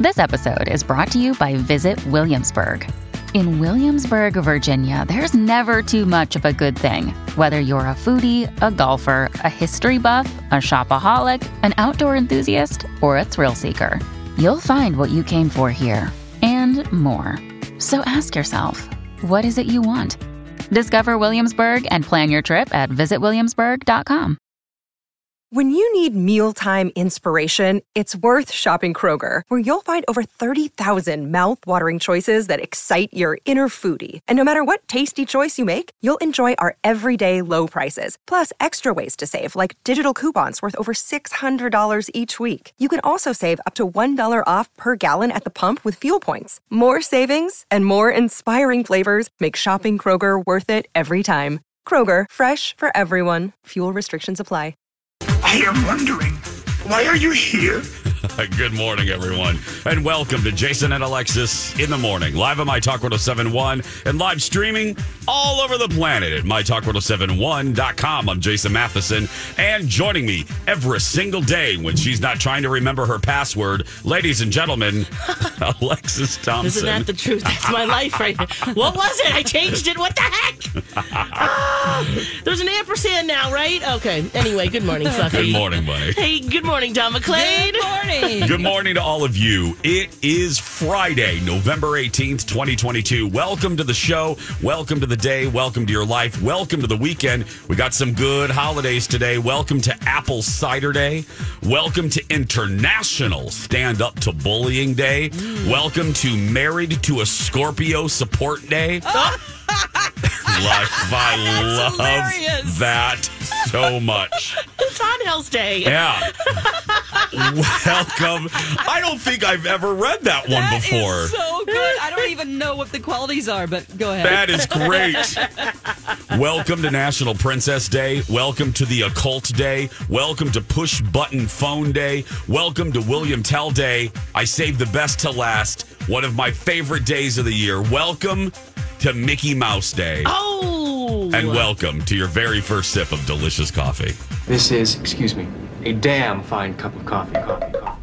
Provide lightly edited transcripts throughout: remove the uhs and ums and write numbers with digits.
This episode is brought to you by Visit Williamsburg. In Williamsburg, Virginia, there's never too much of a good thing. Whether you're a foodie, a golfer, a history buff, a shopaholic, an outdoor enthusiast, or a thrill seeker, you'll find what you came for here and more. So ask yourself, what is it you want? Discover Williamsburg and plan your trip at visitwilliamsburg.com. When you need mealtime inspiration, it's worth shopping Kroger, where you'll find over 30,000 mouth-watering choices that excite your inner foodie. And no matter what tasty choice you make, you'll enjoy our everyday low prices, plus extra ways to save, like digital coupons worth over $600 each week. You can also save up to $1 off per gallon at the pump with fuel points. More savings and more inspiring flavors make shopping Kroger worth it every time. Kroger, fresh for everyone. Fuel restrictions apply. I am wondering, why are you here? Good morning, everyone, and welcome to Jason and Alexis in the Morning, live on My Talk 1071 and live streaming all over the planet at MyTalk1071.com. I'm Jason Matheson, and joining me every single day when she's not trying to remember her password, ladies and gentlemen, Alexis Thompson. Isn't that the truth? That's my life right now. What was it? I changed it. What the heck? There's an ampersand now, right? Okay. Anyway, good morning, Fluffy. Good morning, buddy. Hey, good morning, Don McClain. Good morning. Good morning to all of you. It is Friday, November 18th, 2022. Welcome to the show. Welcome to the day. Welcome to your life. Welcome to the weekend. We got some good holidays today. Welcome to Apple Cider Day. Welcome to International Stand Up to Bullying Day. Welcome to Married to a Scorpio Support Day. I love hilarious. that so much. It's on Hell's Day. Yeah. Welcome. I don't think I've ever read that one before. That is so good. I don't even know what the qualities are, but go ahead. That is great. Welcome to National Princess Day. Welcome to the Occult Day. Welcome to Push Button Phone Day. Welcome to William Tell Day. I saved the best to last. One of my favorite days of the year. Welcome to Mickey Mouse Day. Oh! And welcome to your very first sip of delicious coffee. This is, excuse me, a damn fine cup of coffee. How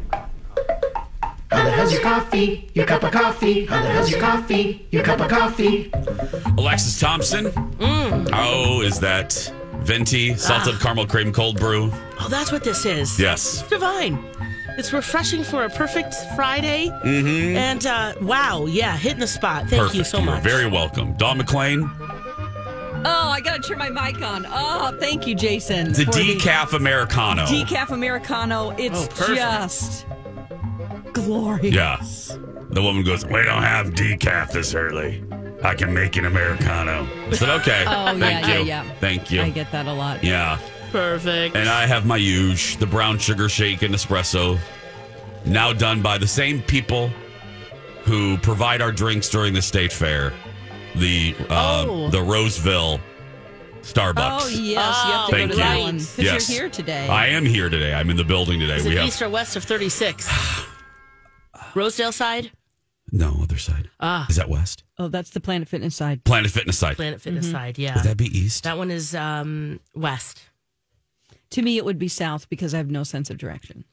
the hell's your coffee? Your cup of coffee? How the hell's your coffee? Your cup of coffee? Alexis Thompson. Oh, is that venti salted caramel cream cold brew? Oh, that's what this is. Yes. It's divine. It's refreshing for a perfect Friday. Mm-hmm. And, wow, yeah, hitting the spot. Thank you so much. You're very welcome. Dawn McClain. Oh, I got to turn my mic on. Oh, thank you, Jason. It's a decaf Americano. Decaf Americano. It's just glorious. Yeah. The woman goes, we don't have decaf this early. I can make an Americano. I said, okay. Oh, Thank you. yeah. Thank you. I get that a lot. Yeah. Perfect. And I have my huge, the brown sugar shake and espresso, now done by the same people who provide our drinks during the state fair. The Roseville Starbucks. Oh, yes. You have to Thank go to that you. one. Because Yes. you're here today. I am here today. I'm in the building today. Is it east or west of 36? Rosedale side? No, other side. Is that west? Oh, that's the Planet Fitness side. Planet Fitness side. Planet Fitness side, yeah. Would that be east? That one is west. To me, it would be south because I have no sense of direction.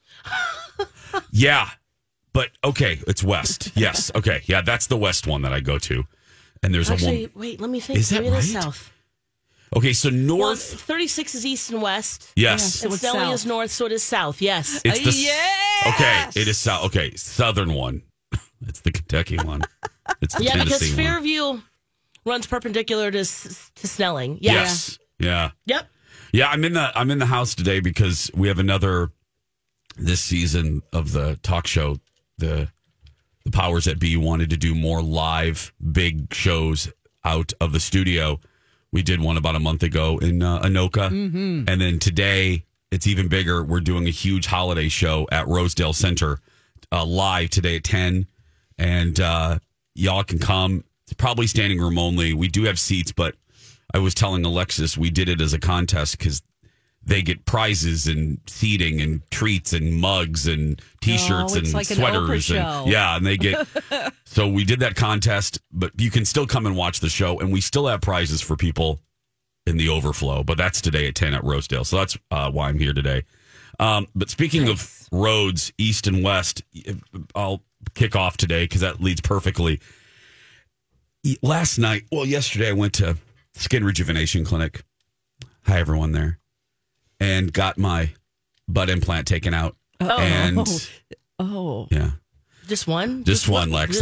Yeah. But, okay, it's west. Yes. Okay. Yeah, that's the west one that I go to. And there's a one. Wait, let me think. Is that Maybe that's right? south. Okay, so Well, north. 36 is east and west. Yes. So And it's Snelling south. is north, so it is south. Yes. It's the Yes! Okay, it is south. Okay, southern one. It's the Kentucky one. It's the Yeah, because Tennessee one. Fairview runs perpendicular to Snelling. Yes. Yeah. Yep. Yeah, I'm in the house today because we have another this season of the talk show. The powers that be wanted to do more live big shows out of the studio. We did one about a month ago in Anoka. Mm-hmm. And then today, it's even bigger. We're doing a huge holiday show at Rosedale Center live today at 10. And y'all can come. It's probably standing room only. We do have seats, but I was telling Alexis we did it as a contest because they get prizes and seating and treats and mugs and T-shirts and like an sweaters. Oprah show. And they get... So we did that contest, but you can still come and watch the show, and we still have prizes for people in the overflow. But that's today at 10 at Rosedale. So that's why I'm here today. But speaking of roads, east and west, I'll kick off today because that leads perfectly. Yesterday I went to Skin Rejuvenation Clinic. Hi, everyone there. And got my butt implant taken out. Yeah. Just one? Just one, Lex.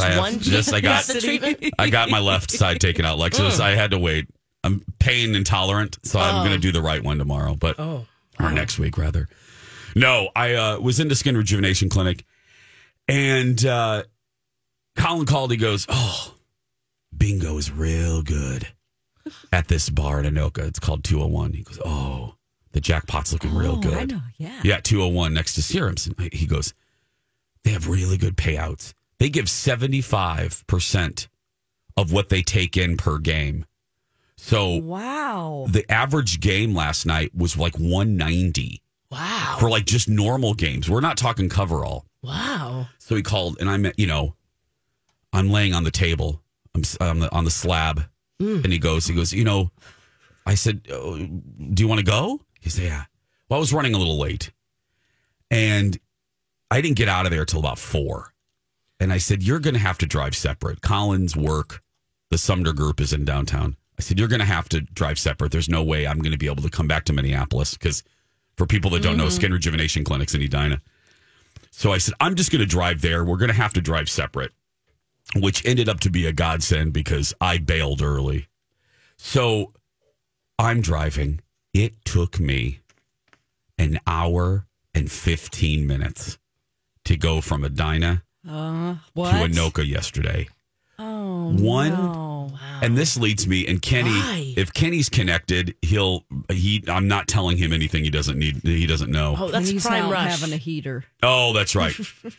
I got my left side taken out, Lex. I had to wait. I'm pain intolerant, so I'm going to do the right one tomorrow, or next week, rather. No, I was in the Skin Rejuvenation Clinic, and Colin called. He goes, bingo is real good at this bar in Anoka. It's called 201. He goes, the jackpot's looking real good. I know, yeah. Yeah, 201 next to Serums. And he goes, they have really good payouts. They give 75% of what they take in per game. So wow, the average game last night was like 190. Wow. For like just normal games. We're not talking coverall. Wow. So he called, and I'm laying on the table. I'm on the slab. And he goes, I said, do you want to go? He said, yeah. Well, I was running a little late. And I didn't get out of there till about 4. And I said, you're going to have to drive separate. Colin's work, the Sumner Group is in downtown. I said, you're going to have to drive separate. There's no way I'm going to be able to come back to Minneapolis because for people that don't know, Skin Rejuvenation Clinic's in Edina. So I said, I'm just going to drive there. We're going to have to drive separate, which ended up to be a godsend because I bailed early. So I'm driving. It took me an hour and 15 minutes to go from Edina to Anoka yesterday. Oh, no. Wow. And this leads me, and Kenny, if Kenny's connected, I'm not telling him anything he doesn't know. Oh, that's he's prime rush. having a heater. Oh, that's right.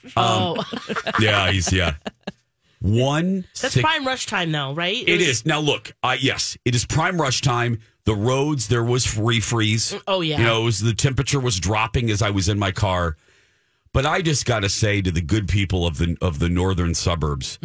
Yeah. That's prime rush time now, right? It is. Now, look, yes, it is prime rush time. The roads, there was refreeze. Oh, yeah. The temperature was dropping as I was in my car. But I just got to say to the good people of the northern suburbs,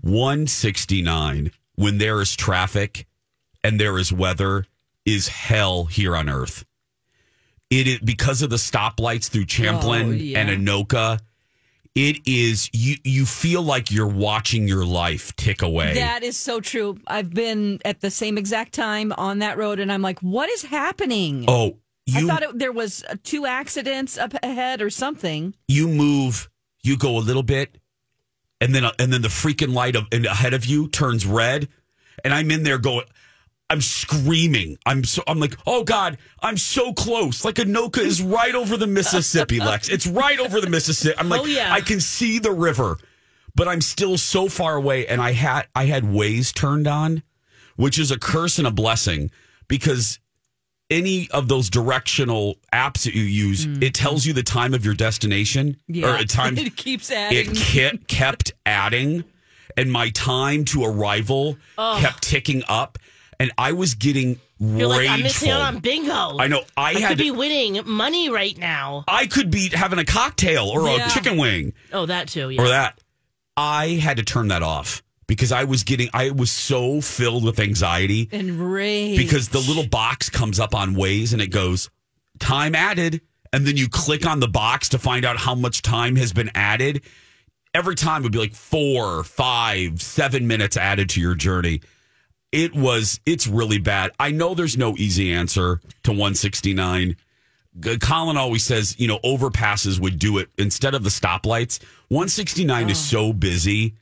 169, when there is traffic and there is weather, is hell here on earth. It is because of the stoplights through Champlain and Anoka. It is, you feel like you're watching your life tick away. That is so true. I've been at the same exact time on that road, and I'm like, what is happening? Oh, I thought there was 2 accidents up ahead or something. You move, you go a little bit, and then the freaking light ahead of you turns red, and I'm in there going, I'm screaming. I'm like, oh God, I'm so close. Like Anoka is right over the Mississippi, Lex. It's right over the Mississippi. I'm like, I can see the river, but I'm still so far away. And I had Waze turned on, which is a curse and a blessing because any of those directional apps that you use, it tells you the time of your destination. Yeah. Or at times it keeps adding. It kept adding, and my time to arrival kept ticking up. And I was getting You're rageful. like, I'm missing out on bingo. I know. I could be winning money right now. I could be having a cocktail or a chicken wing. Oh, that too. Yeah. Or that. I had to turn that off because I was so filled with anxiety. And rage. Because the little box comes up on Waze and it goes, time added. And then you click on the box to find out how much time has been added. Every time it would be like 4, 5, 7 minutes added to your journey. It's really bad. I know there's no easy answer to 169. Colin always says, overpasses would do it instead of the stoplights. 169 is so busy.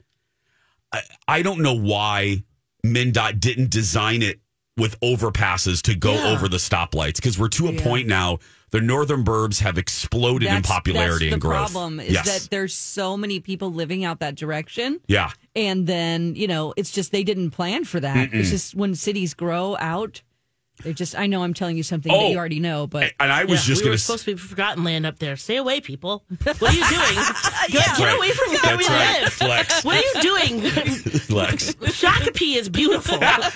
I don't know why MnDOT didn't design it with overpasses to go over the stoplights because we're to a point now. The northern burbs have exploded in popularity and growth. The problem is that there's so many people living out that direction. Yeah. And then, it's just they didn't plan for that. It's just when cities grow out, I know I'm telling you something that you already know, but. And I was just going to. We were supposed to be forgotten land up there. Stay away, people. What are you doing? Get away from where we live. Flex. What are you doing? Flex. Shakopee is beautiful.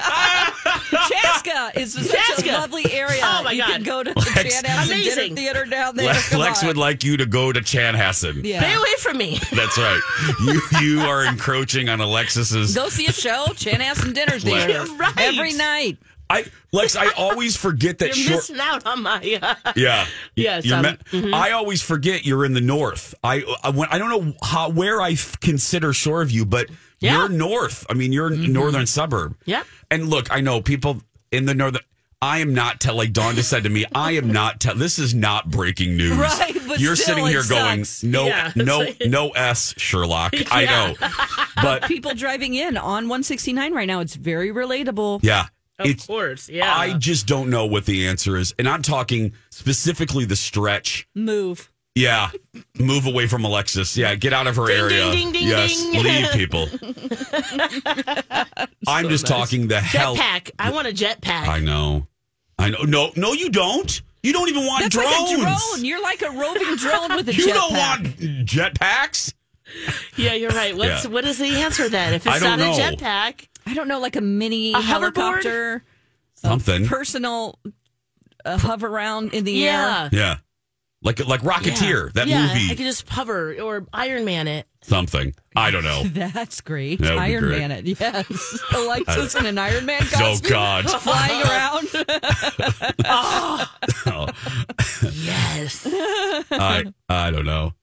Chaska is such a lovely area. Oh, my God. You can go to the Chanhassen Dinner Theater down there. Lex would like you to go to Chanhassen. Yeah. Stay away from me. That's right. You are encroaching on Alexis's. Go see a show, Chanhassen Dinner Theater. Right. Every night. Lex, I always forget that You're missing out on my. Yeah. Yes. I always forget you're in the north. I don't know where I consider Shoreview, but you're north. I mean, you're a northern suburb. Yeah. And look, I know people in the northern. I am not telling. Dawn just said to me, I am not telling. This is not breaking news. Right, but you're still, sitting here it going, sucks. no S, Sherlock. Yeah. I know. But people driving in on 169 right now, it's very relatable. yeah. Of course, yeah. I just don't know what the answer is. And I'm talking specifically the stretch. Move. Yeah. Move away from Alexis. Yeah. Get out of her area. Ding, ding, yes. ding. Leave people. I'm just talking the hell. Jetpack. I want a jetpack. I know. No, you don't. You don't even want That's drones. like a drone. You're like a roving drone with a You jetpack. don't want jetpacks? Yeah, you're right. What is the answer then? If it's I not don't a know. jetpack, I don't know, like a mini A helicopter. Something. Personal hover around in the air. Yeah. Like Rocketeer, that yeah, movie. I could just hover or Iron Man it. Something. I don't know. That's great. That would be Iron great. Man it. Yes. Alexis in an Iron Man Oh, costume. God. Flying around. Yes. I don't know.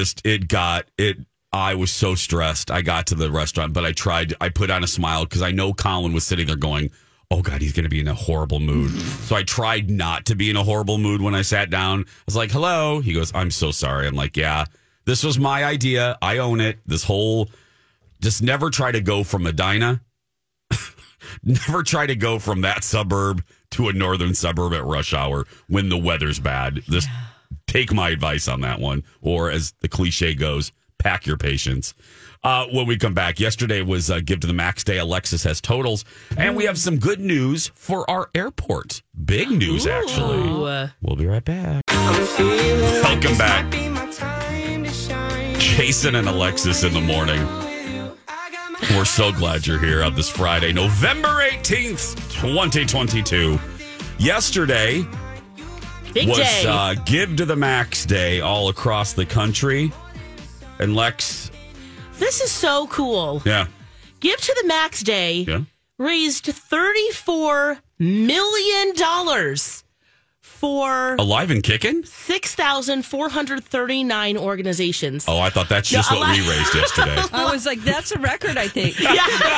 I was so stressed. I got to the restaurant, but I put on a smile because I know Colin was sitting there going, oh God, he's going to be in a horrible mood. So I tried not to be in a horrible mood when I sat down. I was like, hello. He goes, I'm so sorry. I'm like, yeah, this was my idea. I own it. Just never try to go from Medina. Never try to go from that suburb to a northern suburb at rush hour when the weather's bad. Just take my advice on that one. Or as the cliche goes, pack your patience. When we come back, yesterday was Give to the Max Day. Alexis has totals. And we have some good news for our airport. Big news, actually. We'll be right back. Welcome back. Jason and Alexis in the morning. We're so glad you're here on this Friday, November 18th, 2022. Yesterday Big was day. Give to the Max Day all across the country. And Lex. This is so cool. Yeah. Give to the Max Day raised $34 million for Alive and kicking? 6,439 organizations. Oh, I thought that's just what we raised yesterday. I was like, that's a record, I think. Yeah.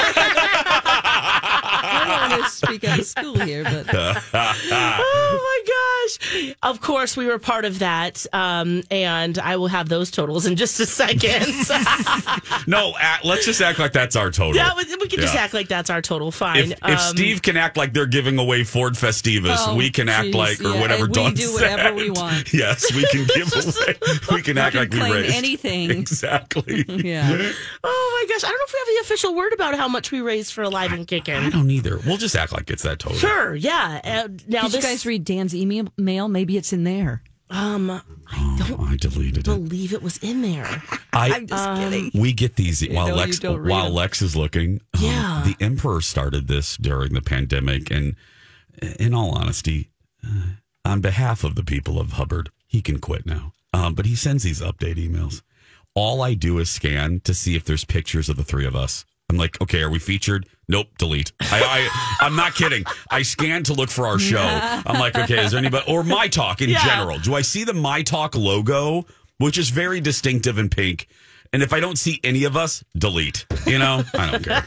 I don't want to speak out of school here, but Oh my gosh. Of course, we were part of that. And I will have those totals in just a second. No, let's just act like that's our total. Yeah, we can just act like that's our total. Fine. If Steve can act like they're giving away Ford Festivus, we can act like, or whatever Dawn we do said. whatever we want. Yes, we can give away. We can act like we claim raised anything. Exactly. Yeah. Oh my gosh. I don't know if we have the official word about how much we raised for Alive and Kicking. I don't either. We'll just act like it's that total. Sure, yeah. Now Did you guys read Dan's email? Maybe it's in there. I deleted it. believe it was in there. I'm just kidding. We get these while know Lex you don't read while them. Lex is looking. Yeah. The Emperor started this during the pandemic, and in all honesty, on behalf of the people of Hubbard, he can quit now. But he sends these update emails. All I do is scan to see if there's pictures of the three of us. I'm like, okay, are we featured? Nope, delete. I'm not kidding. I scan to look for our show. I'm like, okay, is there anybody or My Talk in general? Do I see the My Talk logo, which is very distinctive and pink? And if I don't see any of us, delete. You know, I don't care.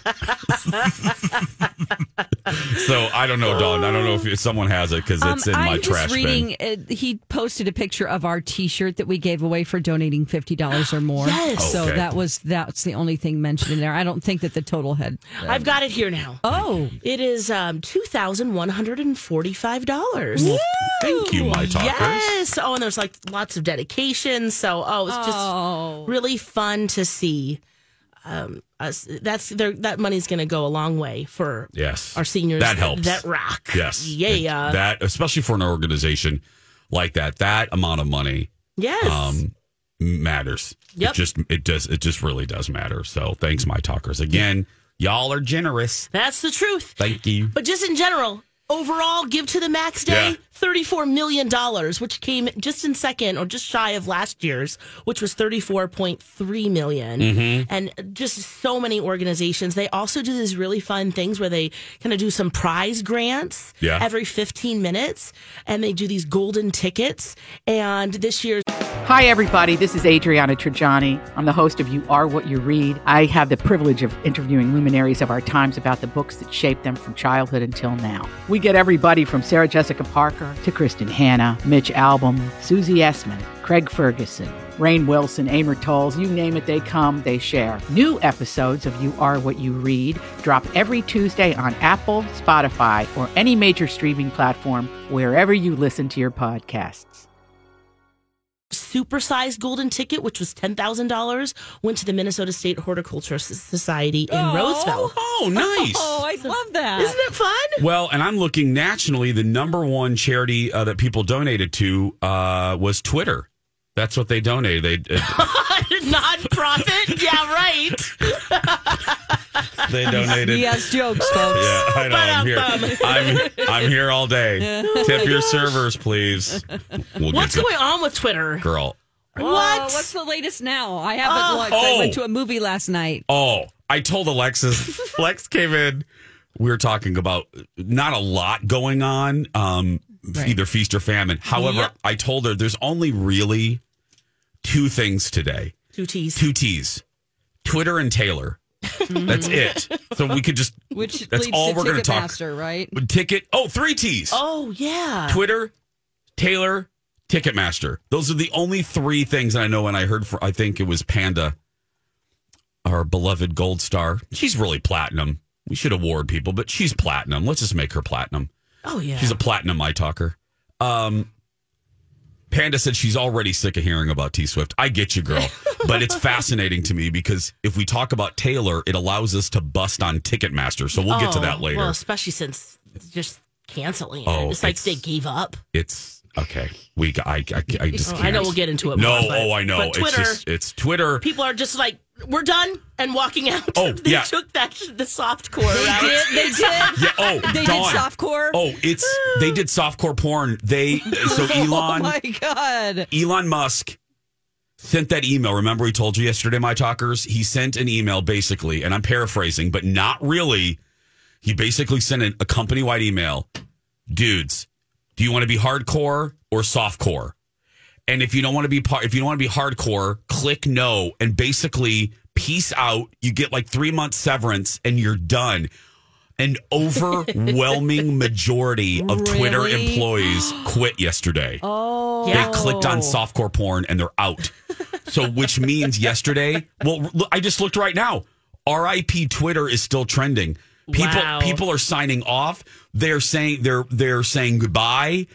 So I don't know, Dawn. I don't know if someone has it because it's in my trash bin. He posted a picture of our T-shirt that we gave away for donating $50 or more. Yes. So Okay. that's the only thing mentioned in there. I don't think that the total had. I've got it here now. Oh, It is $2,145. Thank you, My Talkers. Yes. Oh, and there's like lots of dedications. So, it's just really fun to see. That money's going to go a long way for our seniors. That helps. That rock. Yes. Yeah. That, especially for an organization like that amount of money Yes. matters. Yep. It just really does matter. So thanks, My Talkers. Again, y'all are generous. That's the truth. Thank you. But just in general, overall give to the Max Day? $34 million, which came just in second or just shy of last year's, which was $34.3 million. And just so many organizations. They also do these really fun things where they kind of do some prize grants every 15 minutes. And they do these golden tickets. And this year's... Hi, everybody. This is Adriana Trajani. I'm the host of You Are What You Read. I have the privilege of interviewing luminaries of our times about the books that shaped them from childhood until now. We get everybody from Sarah Jessica Parker to Kristen Hanna, Mitch Albom, Susie Essman, Craig Ferguson, Rainn Wilson, Amor Tolls, you name it, they come, they share. New episodes of You Are What You Read drop every Tuesday on Apple, Spotify, or any major streaming platform wherever you listen to your podcasts. Supersized golden ticket, which was $10,000, went to the Minnesota State Horticultural Society in Roseville. Oh, nice. Oh, I love that. Isn't it fun? Well, and I'm looking nationally, the number one charity that people donated to was Twitter. That's what they donated. Non-profit? Yeah, right. They donated. He has jokes, folks. Yeah, I know. I'm here all day. Tip your servers, please. What's going on with Twitter? Girl. What's the latest now? I haven't looked. I went to a movie last night. I told Alexis. Lex came in. We were talking about not a lot going on, either feast or famine. However, I told her there's only really two things today. Two T's. Twitter and Taylor. That's it. So we could just. Which that's all we're going to talk. Ticketmaster, right? Three T's. Oh, yeah. Twitter, Taylor, Ticketmaster. Those are the only three things that I know. And I heard I think it was Panda, our beloved Gold Star. She's really platinum. We should award people, but she's platinum. Let's just make her platinum. Oh, yeah. She's a platinum iTalker. Panda said she's already sick of hearing about T-Swift. I get you, girl. But it's fascinating to me because if we talk about Taylor, it allows us to bust on Ticketmaster. So we'll get to that later. Well, especially since just canceling it. It's like they gave up. It's okay. I just can't. I know we'll get into it more. No, I know. But Twitter, it's Twitter. People are just like, we're done and walking out. Oh, they took the softcore route. They did. Yeah, they did softcore. They did softcore porn. So Elon. Oh my God. Elon Musk sent that email. Remember, he told you yesterday, my talkers. He sent an email basically, and I'm paraphrasing, but not really. He basically sent a company-wide email. Dudes, do you want to be hardcore or softcore? And if you don't want to be hardcore, click no and basically peace out. You get like 3 months severance and you're done. An overwhelming majority of Twitter employees quit yesterday. Oh, they clicked on softcore porn and they're out. So, which means yesterday. Well, I just looked right now. RIP Twitter is still trending. People are signing off. They're saying goodbye.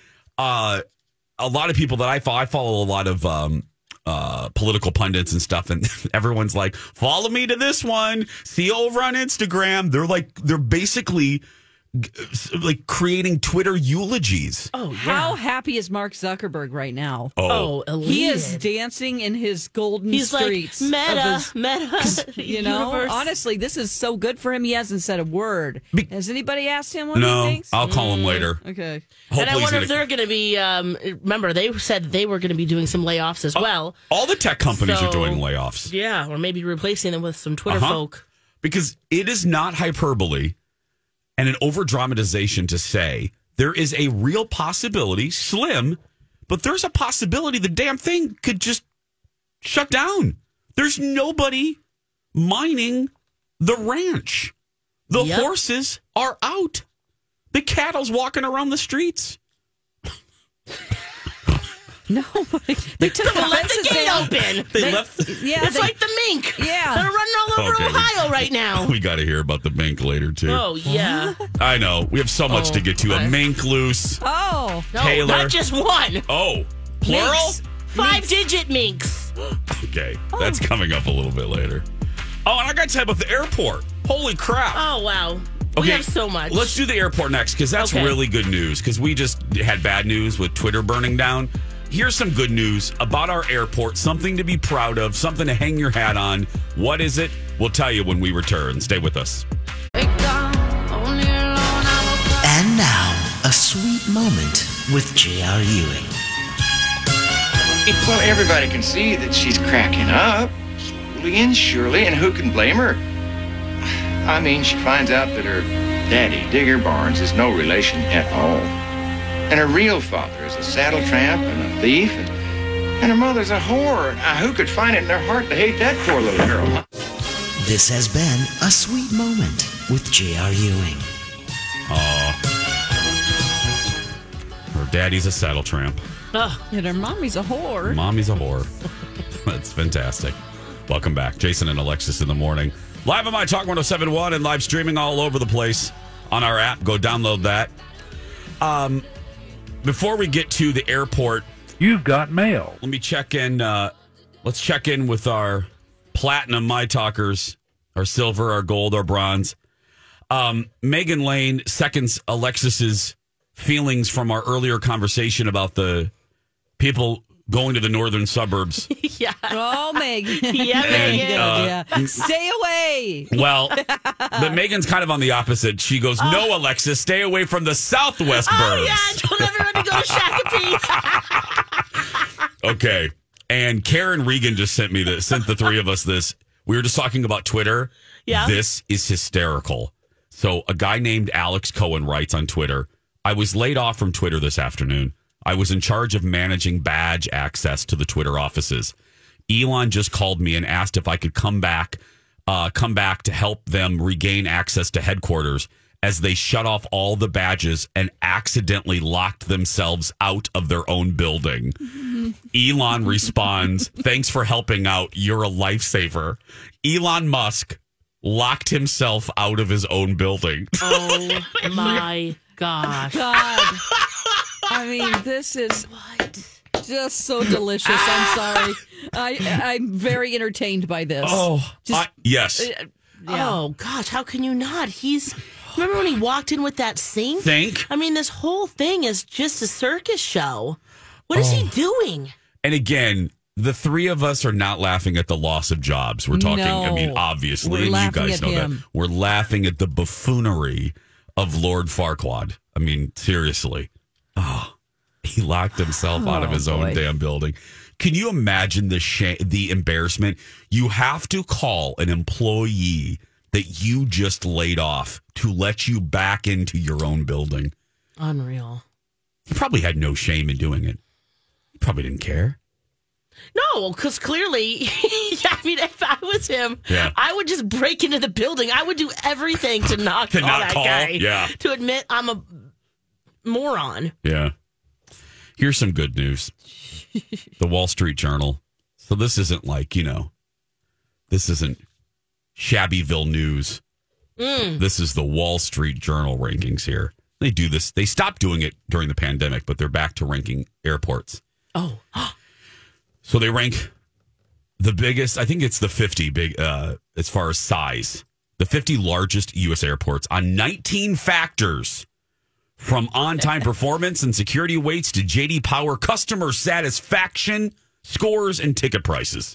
A lot of people that I follow a lot of political pundits and stuff, and everyone's like, follow me to this one. See you over on Instagram. They're basically like creating Twitter eulogies. Oh, yeah. How happy is Mark Zuckerberg right now? He is dancing in his golden streets. Like, meta. You know, universe. honestly, this is so good for him. He hasn't said a word. Has anybody asked him what he thinks? I'll call him later. Okay. Hopefully, and I wonder if they're going to be. Remember, they said they were going to be doing some layoffs as well. All the tech companies are doing layoffs. Yeah, or maybe replacing them with some Twitter folk. Because it is not hyperbole and an over-dramatization to say there is a real possibility, slim, but there's a possibility the damn thing could just shut down. There's nobody mining the ranch. The horses are out. The cattle's walking around the streets. Nobody. They took the gate open. It's like the mink. Yeah. They're running all over Ohio right now. We got to hear about the mink later, too. Oh, yeah. I know. We have so much to get to. A mink loose. Oh. No, Taylor. not just one. Oh. Plural? Minks. 5-digit minks. Okay. That's coming up a little bit later. Oh, and I got to tell you about the airport. Holy crap. Oh, wow. Okay, we have so much. Let's do the airport next because that's really good news because we just had bad news with Twitter burning down. Here's some good news about our airport, something to be proud of, something to hang your hat on. What is it? We'll tell you when we return. Stay with us. And now, sweet moment with J.R. Ewing. Well, everybody can see that she's cracking up, slowly and surely, and who can blame her? I mean, she finds out that her daddy, Digger Barnes, is no relation at all. And her real father is a saddle tramp and a thief, and her mother's a whore. Now, who could find it in their heart to hate that poor little girl, huh? This has been a sweet moment with J.R. Ewing. Her daddy's a saddle tramp. And her mommy's a whore. Mommy's a whore. That's fantastic. Welcome back. Jason and Alexis in the morning. Live on My Talk 107.1 and live streaming all over the place on our app. Go download that. Before we get to the airport, You've got mail. let me check in. Let's check in with our platinum My Talkers, our silver, our gold, our bronze. Megan Lane seconds Alexis's feelings from our earlier conversation about the people going to the northern suburbs. Yeah. Oh, Megan. Yeah, Megan. Stay away. Well, but Megan's kind of on the opposite. She goes, no, Alexis, stay away from the southwest burbs. Oh, yeah. I told everyone to go to Shakopee. Okay. And Karen Regan just sent the three of us this. We were just talking about Twitter. Yeah. This is hysterical. So a guy named Alex Cohen writes on Twitter, I was laid off from Twitter this afternoon. I was in charge of managing badge access to the Twitter offices. Elon just called me and asked if I could come back to help them regain access to headquarters as they shut off all the badges and accidentally locked themselves out of their own building. Elon responds, thanks for helping out. You're a lifesaver. Elon Musk locked himself out of his own building. Oh, my gosh. God. I mean, this is just so delicious. I'm sorry. I'm very entertained by this. Yes. Oh, gosh. How can you not? Remember when he walked in with that sink? I mean, this whole thing is just a circus show. What is he doing? And again, the three of us are not laughing at the loss of jobs. We're talking, I mean, obviously, and you guys know that. We're laughing at the buffoonery of Lord Farquaad. I mean, seriously. Oh, he locked himself out of his own damn building. Can you imagine the embarrassment? You have to call an employee that you just laid off to let you back into your own building. Unreal. He probably had no shame in doing it. He probably didn't care. No, because clearly, I mean, if I was him, I would just break into the building. I would do everything to not call that guy. To admit I'm a moron. Yeah. Here's some good news. The Wall Street Journal. So this isn't like, this isn't Shabbyville News. This is the Wall Street Journal rankings here. They do this. They stopped doing it during the pandemic, but they're back to ranking airports. Oh. So they rank the biggest, I think it's the 50 big, as far as size, the 50 largest U.S. airports on 19 factors, from on-time performance and security waits to J.D. Power customer satisfaction scores and ticket prices.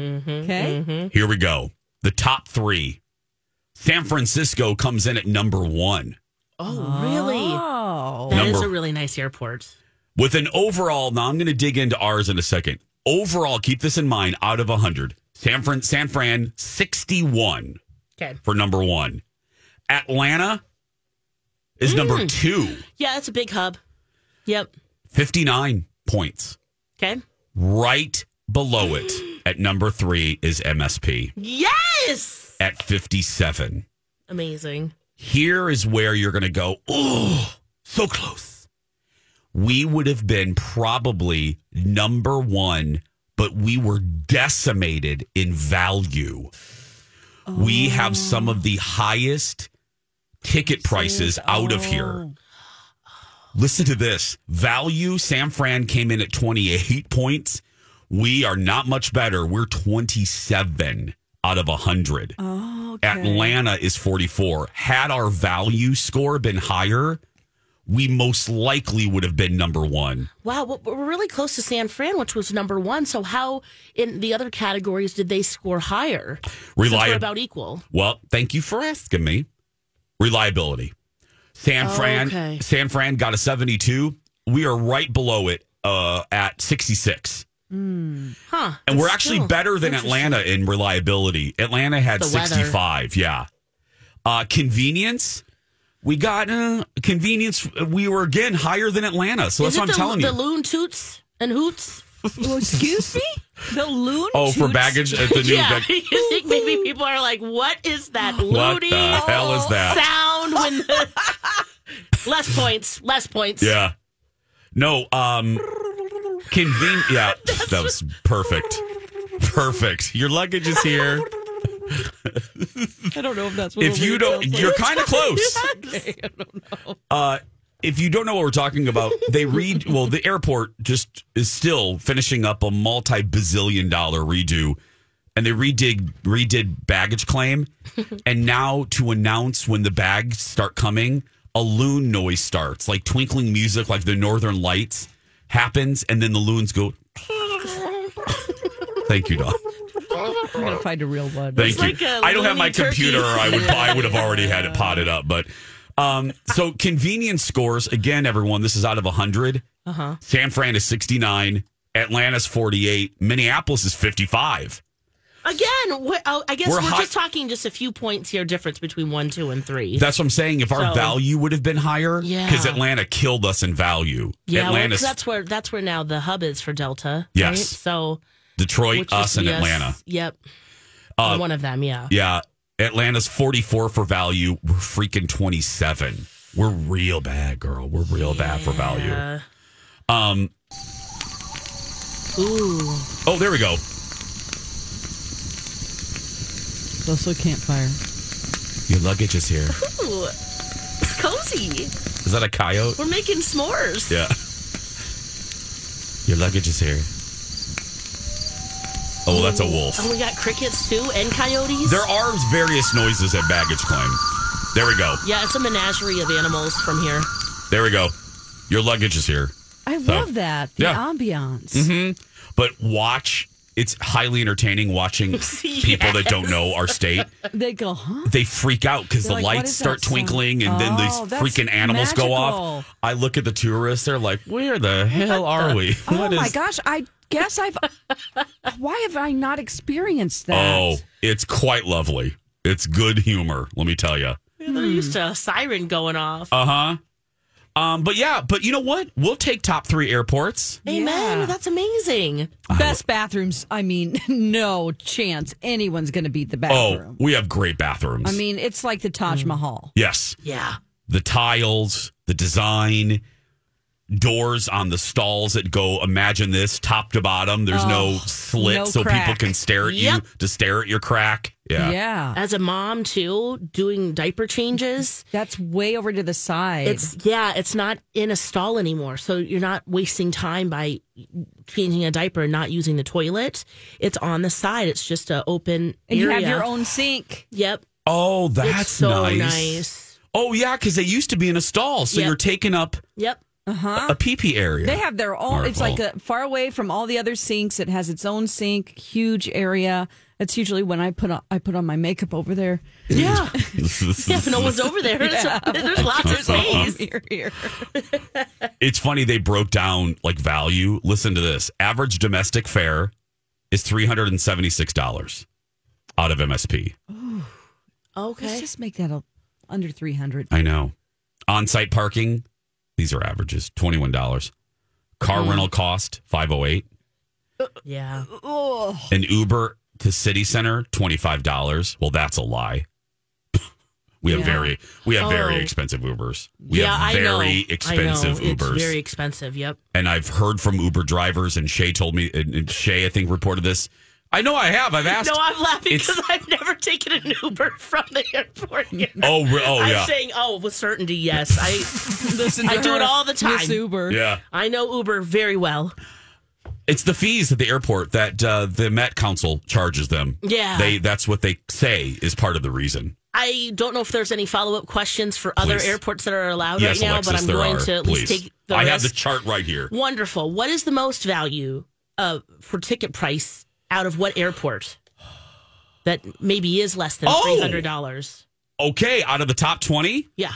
Okay. Here we go. The top three. San Francisco comes in at number 1. Oh, really? That is a really nice airport. With an overall, now I'm going to dig into ours in a second. Overall, keep this in mind, out of 100, San Fran, 61 for number 1. Atlanta is number 2. Yeah, it's a big hub. Yep. 59 points. Okay. Right below it at number 3 is MSP. Yes! At 57. Amazing. Here is where you're going to go, oh, so close. We would have been probably number 1, but we were decimated in value. Oh. We have some of the highest ticket prices out of here. Listen to this. Value, San Fran came in at 28 points. We are not much better. We're 27 out of 100. Oh, okay. Atlanta is 44. Had our value score been higher, we most likely would have been number 1. Wow, well, we're really close to San Fran, which was number 1. So how, in the other categories, did they score higher? Since we're about equal. Well, thank you for asking me. Reliability. San Fran, okay. San Fran got a 72. We are right below it at 66. Huh. And we're actually better than Atlanta in reliability. Atlanta had 65. Yeah. Convenience. We got convenience. We were again higher than Atlanta. So that's what I'm telling you. The loon toots and hoots. Well, excuse me? The loon Oh, for toots? baggage at the new You think maybe people are like, what is that loony What the hell is that? sound when the less points. Yeah. No, yeah, that was perfect. Perfect. Your luggage is here. I don't know if that's what If you don't, you're kind of close. Okay, I don't know. If you don't know what we're talking about, the airport just is still finishing up a multi-bazillion-dollar redo, and they redid baggage claim, and now to announce when the bags start coming, a loon noise starts, like twinkling music, like the Northern Lights happens, and then the loons go. Thank you, Dawn. I'm going to find a real one. Thank you. like a I don't have my loony turkey. computer, or I would have already had it potted up. But so convenience scores again, everyone. This is out of 100. San Fran is 69. Atlanta's 48. Minneapolis is 55. Again, I guess we're high- just talking just a few points here difference between 1, 2, and 3. That's what I'm saying. If our value would have been higher, because Atlanta killed us in value. Yeah, Atlanta's that's where now the hub is for Delta. Yes. Right? So Detroit, us, and Atlanta. Yep. One of them, yeah. Yeah. Atlanta's 44 for value. We're freaking 27. We're real bad, girl. We're real bad for value. Ooh. Oh, there we go. Also campfire. Your luggage is here. Ooh. It's cozy. Is that a coyote? We're making s'mores. Yeah. Your luggage is here. Oh, that's a wolf. And we got crickets too and coyotes. There are various noises at baggage claim. There we go. Yeah, it's a menagerie of animals from here. There we go. Your luggage is here. I love that. The ambiance. Mm-hmm. But watch. It's highly entertaining watching people that don't know our state. They go, huh? They freak out because the They're like, what lights is start that twinkling sound? and then these Oh, that's freaking animals go off. magical. I look at the tourists. They're like, where the hell are we? Oh, my gosh. I guess why have I not experienced that? Oh, it's quite lovely. It's good humor, let me tell you. They're used to a siren going off. Uh-huh. But you know what? We'll take top 3 airports. Amen. Yeah. That's amazing. Best bathrooms. I mean, no chance anyone's going to beat the Oh, bathroom. we have great bathrooms. I mean, it's like the Taj Mahal. Yes. Yeah. The tiles, the design, doors on the stalls that go, imagine this, top to bottom. There's no slit no so crack. people can stare at you to stare at your crack. Yeah. Yeah. As a mom too, doing diaper changes. That's way over to the side. It's not in a stall anymore. So you're not wasting time by changing a diaper and not using the toilet. It's on the side. It's just an open and area. you have your own sink. Yep. Oh, that's It's so nice. nice. Oh, yeah, because they used to be in a stall. So Yep. you're taking up Yep. a pee-pee area. They have their own. It's like far away from all the other sinks. It has its own sink, huge area. That's usually when I put on my makeup over there. Yeah. If no one's over there, there's lots of space. Here. It's funny they broke down like value. Listen to this. Average domestic fare is $376 out of MSP. Ooh. Okay. Let's just make that under 300. I know. On-site parking, these are averages, $21. Car rental cost, $508. Yeah. An Uber to City Center, $25. Well, that's a lie. We have very expensive Ubers. We have very expensive I know. Ubers. It's very expensive. Yep. And I've heard from Uber drivers, and Shay told me, and Shay, I think, reported this. I know I have. I've asked. No, I'm laughing because I've never taken an Uber from the airport yet. Oh, yeah. I'm saying, with certainty, yes. I do it all the time. Miss Uber. Yeah. I know Uber very well. It's the fees at the airport that the Met Council charges them. Yeah. That's what they say is part of the reason. I don't know if there's any follow-up questions for other airports that are allowed Yes, right now, Alexis, but I'm there going are. to at least take the I rest. have the chart right here. Wonderful. What is the most value for ticket price out of what airport that maybe is less than $300? Okay, out of the top 20? Yeah.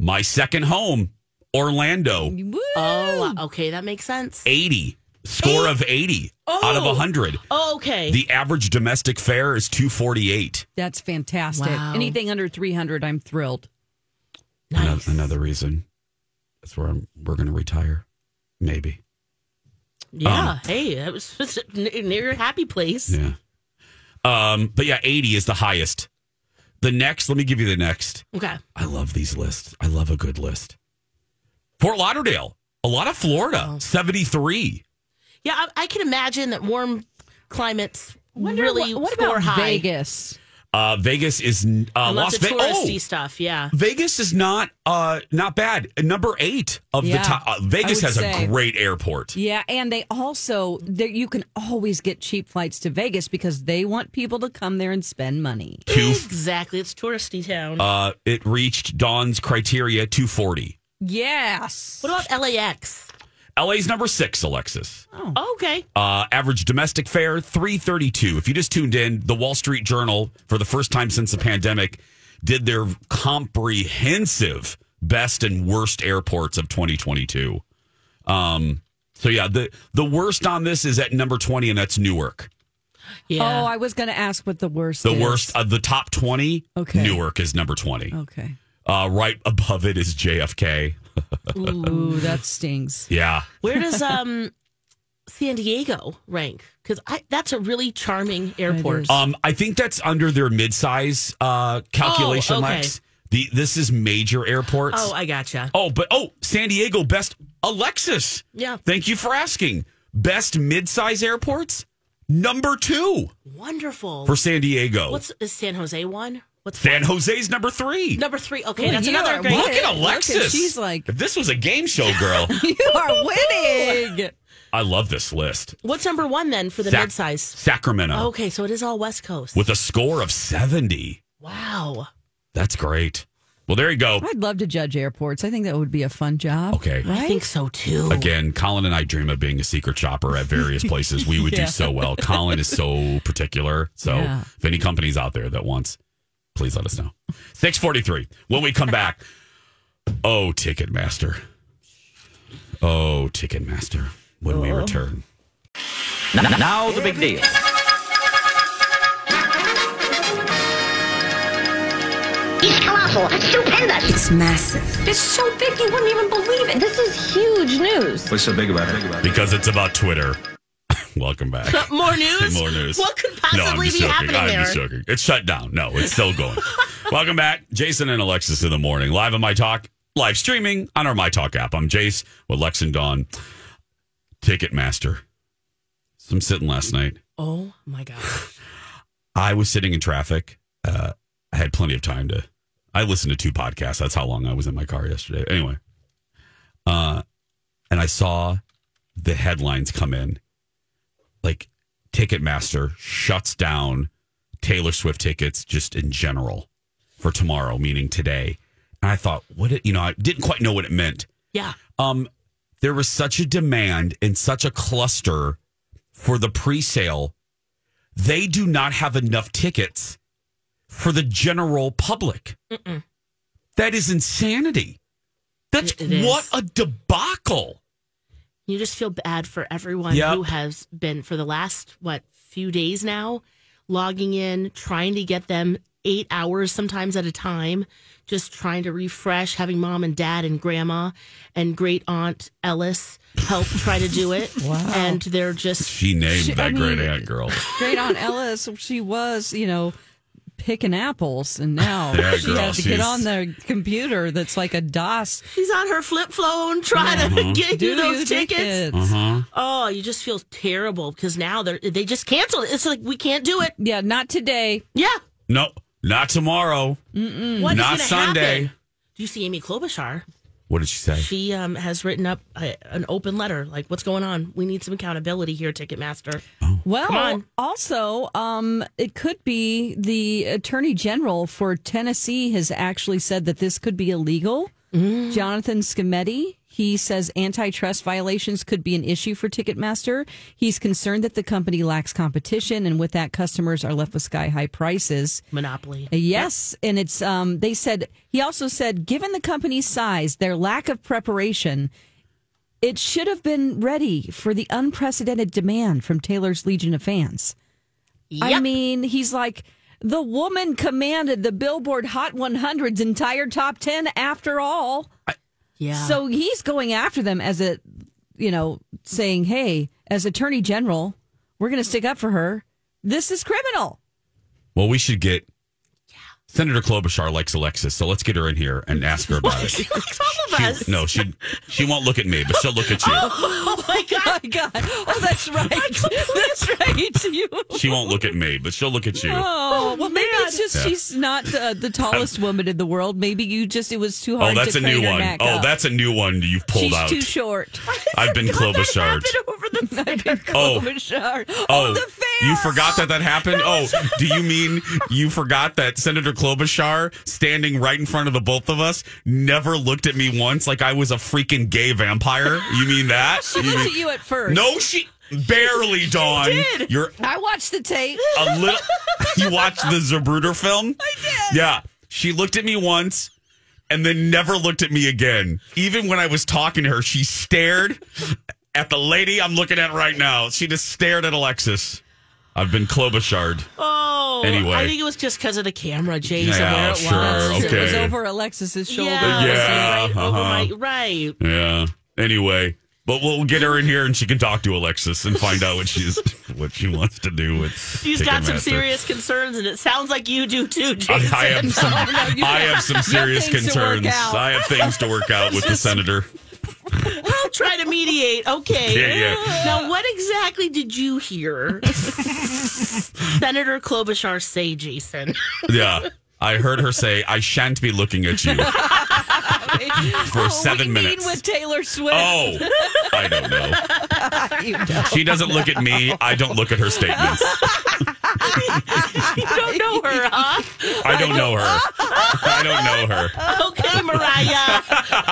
My second home, Orlando. Woo! Oh, okay, that makes sense. 80. Score of 80 out of 100. Oh, okay. The average domestic fare is $248. That's fantastic. Wow. Anything under 300, I'm thrilled. Nice. Another reason. That's where we're going to retire. Maybe. Yeah. Hey, that was near your happy place. Yeah. But yeah, 80 is the highest. The next, let me give you the next. Okay. I love these lists. I love a good list. Fort Lauderdale. A lot of Florida. 73. Yeah, I can imagine that warm climates What score about high. Vegas? Vegas is Lots Las of Vegas. touristy stuff, yeah. Vegas is not bad. Number 8 of the top. Vegas has a great airport. Yeah, and they also you can always get cheap flights to Vegas because they want people to come there and spend money. Exactly, it's touristy town. It reached Dawn's criteria 240. Yes. What about LAX? LA's number 6, Alexis. Oh, okay. Average domestic fare, $332. If you just tuned in, the Wall Street Journal, for the first time since the pandemic, did their comprehensive best and worst airports of 2022. So yeah, the worst on this is at number 20, and that's Newark. Yeah. Oh, I was going to ask what the worst The is. worst of the top 20, Okay. Newark is number 20. Okay. Right above it is JFK. Ooh, that stings. Yeah. Where does San Diego rank? Because that's a really charming airport. I think that's under their midsize calculation, okay. Lex. This is major airports. Oh, I gotcha. San Diego, best. Alexis. Yeah. Thank you for asking. Best midsize airports, number 2 Wonderful. for San Diego. Is San Jose one? What's San Jose's number 3. Number 3. Okay, Well, that's you another are great. Look at Alexis. Look at- she's like- if this was a game show, girl. You are winning. I love this list. What's number 1 then for the midsize? Sacramento. Okay, so it is all West Coast. With a score of 70. Wow. That's great. Well, there you go. I'd love to judge airports. I think that would be a fun job. Okay. Right? I think so too. Again, Colin and I dream of being a secret shopper at various places. We would do so well. Colin is so particular. So if any company's out there that wants, please let us know. 6:43. When we come back, Ticketmaster. Ticketmaster. When we return. Now the big deal. It's colossal. Stupendous. It's massive. It's so big you wouldn't even believe it. This is huge news. What's so big about it? Because it's about Twitter. Welcome back. More news? More news. What could possibly be happening I'm there? just joking. It's shut down. No, it's still going. Welcome back. Jason and Alexis in the morning. Live on My Talk. Live streaming on our My Talk app. I'm Jace with Lex and Dawn. Ticketmaster. So I'm sitting last night. Oh, my God. I was sitting in traffic. I had plenty of time to... I listened to 2 podcasts. That's how long I was in my car yesterday. Anyway. And I saw the headlines come in. Like, Ticketmaster shuts down Taylor Swift tickets just in general for tomorrow, meaning today. And I thought, I didn't quite know what it meant. Yeah. There was such a demand and such a cluster for the pre-sale. They do not have enough tickets for the general public. Mm-mm. That is insanity. That's what a debacle. You just feel bad for everyone who has been, for the last, few days now, logging in, trying to get them 8 hours sometimes at a time, just trying to refresh, having mom and dad and grandma and great aunt Ellis help try to do it. Wow. And they're just... She named great aunt girl. Great aunt Ellis, she was, picking apples, and now she has to get on the computer that's like a DOS. She's on her flip phone trying to get you those tickets. Oh, you just feel terrible because now they just canceled it. It's like, we can't do it. Yeah, not today. Yeah. No, not tomorrow. What not is Sunday. Happen? Do you see Amy Klobuchar? What did she say? She has written up an open letter. Like, what's going on? We need some accountability here, Ticketmaster. Well, also, it could be the Attorney General for Tennessee has actually said that this could be illegal. Jonathan Scimetti, He says antitrust violations could be an issue for Ticketmaster. He's concerned that the company lacks competition, and with that, customers are left with sky-high prices. Monopoly. Yes, and it's he also said, given the company's size, their lack of preparation, it should have been ready for the unprecedented demand from Taylor's legion of fans. Yep. I mean, he's like, the woman commanded the Billboard Hot 100's entire top 10 after all. Yeah. So he's going after them as saying, hey, as Attorney General, we're going to stick up for her. This is criminal. Well, we should get Senator Klobuchar likes Alexis, so let's get her in here and ask her about it. She likes all of us. No, she won't look at me, but she'll look at you. Oh my God. Oh, that's right. That's right. She won't look at me, but she'll look at you. Oh, well, maybe it's just she's not the tallest woman in the world. Maybe it was too hard that's to a new crane her one. neck Oh, up. that's a new one you've pulled She's out. too short. I've been Klobuchar'd. Klobuchar. Oh, the fans. you forgot that happened? Oh, do you mean you forgot that Senator Klobuchar, standing right in front of the both of us, never looked at me once like I was a freaking gay vampire? You mean that? She looked at you at first. No, she barely, Dawn. I watched the tape. A little. You watched the Zapruder film? I did. Yeah. She looked at me once and then never looked at me again. Even when I was talking to her, she stared at the lady I'm looking at right now. She just stared at Alexis. I've been Klobuchar'd. Oh, anyway. I think it was just because of the camera, Jason. Yeah, where it sure, was. okay. It was over Alexis's shoulder. Yeah, Yeah, over my right. Yeah. Anyway, but we'll get her in here and she can talk to Alexis and find out what she wants to do with. She's got some Ticketmaster. serious concerns, and it sounds like you do too, Jason. I have some serious things to work concerns. out. I have things to work out with the senator. I'll try to mediate. Okay. Yeah. Now, what exactly did you hear Senator Klobuchar say, Jason? Yeah. I heard her say, I shan't be looking at you for 7 minutes. With Taylor Swift. Oh, I don't know. You don't. She doesn't look at me. I don't look at her statements. You don't know her, huh? I don't know her. I don't know her. Okay, Mariah.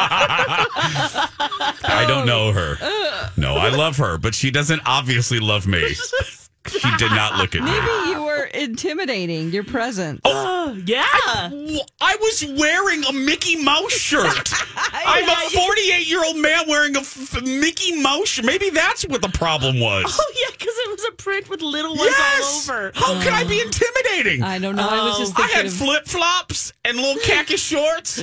I don't know her. No, I love her, but she doesn't obviously love me. She did not look at me. Maybe you were intimidating. Your presence. Oh, yeah. I was wearing a Mickey Mouse shirt. I'm a 48-year-old man wearing a Mickey Mouse shirt. Maybe that's what the problem was. Oh, yeah, because it was a print with little ones all over. How can I be intimidating? I don't know. I was just I thinking had flip-flops and little khaki shorts.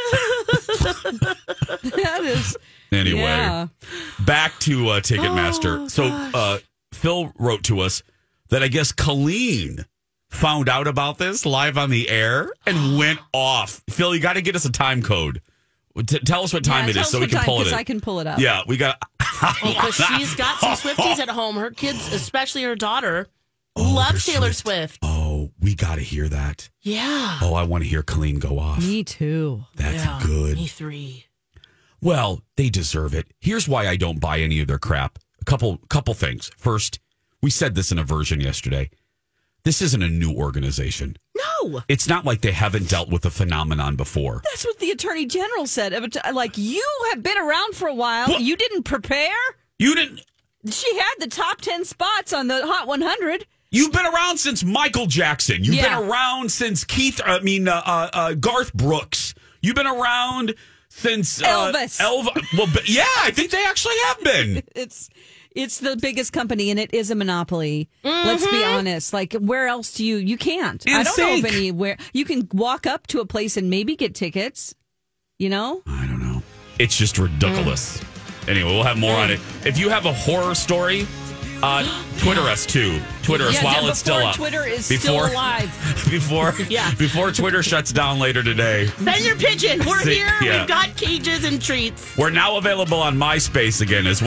that is. Anyway, Yeah. back to Ticketmaster. So Phil wrote to us that I guess Colleen found out about this live on the air and went off. Phil, you got to get us a time code. Tell us what time it is so we can pull it in. I can pull it up. Yeah, we got. Because she's got some Swifties at home. Her kids, especially her daughter, loves Taylor Swift. Oh, we got to hear that. Yeah. Oh, I want to hear Colleen go off. Me too. That's good. Me three. Well, they deserve it. Here's why I don't buy any of their crap. A couple things. First, we said this in a version yesterday. This isn't a new organization. No. It's not like they haven't dealt with the phenomenon before. That's what the Attorney General said. Like, you have been around for a while. What? You didn't prepare? You didn't. She had the top 10 spots on the Hot 100. You've been around since Michael Jackson. You've been around since Garth Brooks. You've been around since Elvis. Well, yeah, I think they actually have been. It's the biggest company, and it is a monopoly. Mm-hmm. Let's be honest. Like, where else do you can't. I don't know of anywhere. You can walk up to a place and maybe get tickets, you know? I don't know. It's just ridiculous. Anyway, we'll have more on it. If you have a horror story, Twitter us too. Twitter us while it's still up. Twitter is still alive. Before Twitter shuts down later today. Send your pigeon. We're here. Yeah. We've got cages and treats. We're now available on MySpace again as well.